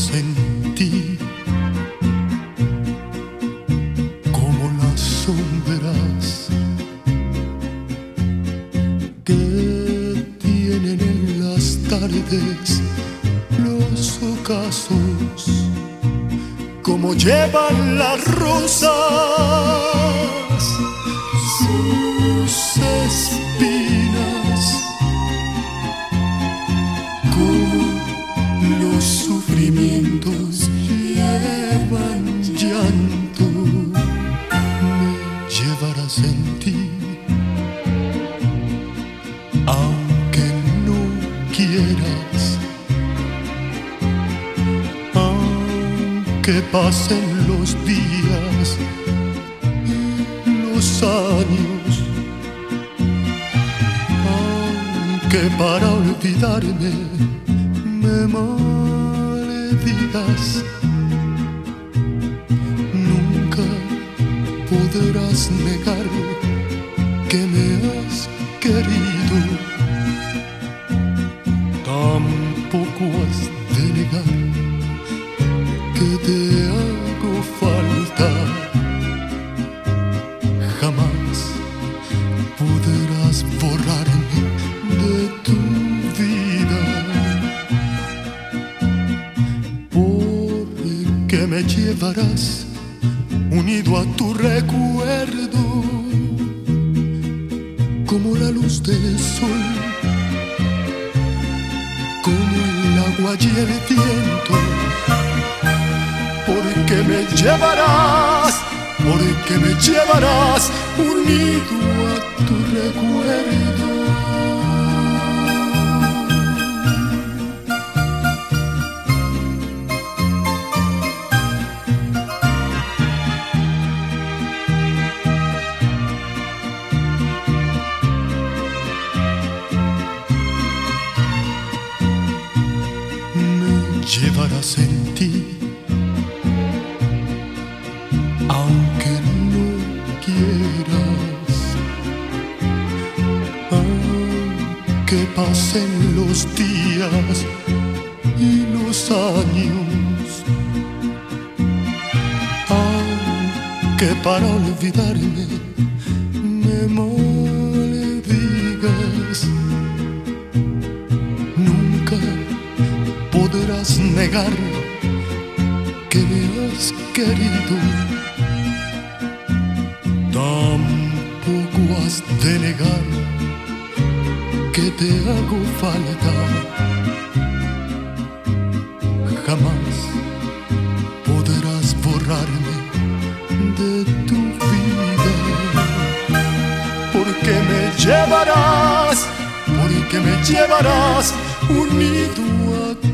sentí como las sombras que tienen en las tardes los ocasos, como llevan las rosas sus espinas, como los sufrimientos llevan llanto. Me llevarás en ti, aunque no quieras, aunque pasen los días y los años, aunque para olvidarme me maldigas, nunca podrás negar que me has querido. Tampoco has de negar que te hago falta. Jamás podrás borrarme de tu vida, porque me llevarás unido a tu recuerdo, como la luz del sol, como el agua y el viento. Porque me llevarás unido a tu recuerdo. Me llevarás en ti, aunque no quieras, aunque pasen los días y los años, aunque para olvidarme me maldigas, nunca podrás negar que me has querido. Tampoco has de negar que te hago falta. Jamás podrás borrarme de tu vida, porque me llevarás unido a